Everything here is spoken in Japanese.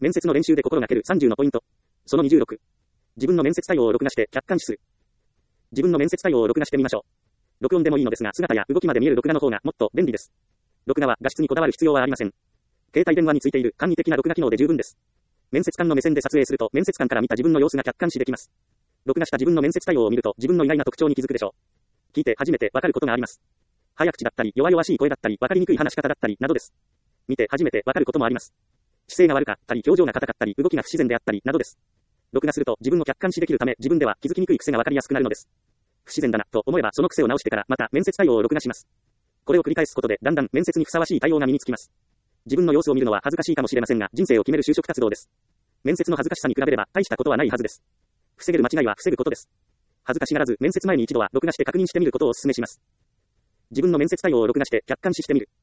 面接の練習で心がける30のポイント。その26。自分の面接対応を録画して客観視する。自分の面接対応を録画してみましょう。録音でもいいのですが、姿や動きまで見える録画の方がもっと便利です。録画は画質にこだわる必要はありません。携帯電話についている簡易的な録画機能で十分です。面接官の目線で撮影すると、面接官から見た自分の様子が客観視できます。録画した自分の面接対応を見ると、自分の意外な特徴に気づくでしょう。聞いて初めてわかることがあります。早口だったり、弱々しい声だったり、わかりにくい話し方だったり、などです。見て初めてわかることもあります。姿勢が悪かったり、表情が硬かったり、動きが不自然であったり、などです。録画すると自分を客観視できるため、自分では気づきにくい癖がわかりやすくなるのです。不自然だなと思えばその癖を直してからまた面接対応を録画します。これを繰り返すことでだんだん面接にふさわしい対応が身につきます。自分の様子を見るのは恥ずかしいかもしれませんが、人生を決める就職活動です。面接の恥ずかしさに比べれば大したことはないはずです。防げる間違いは防ぐことです。恥ずかしがらず面接前に一度は録画して確認してみることをお勧めします。自分の面接対応を録画して客観視してみる。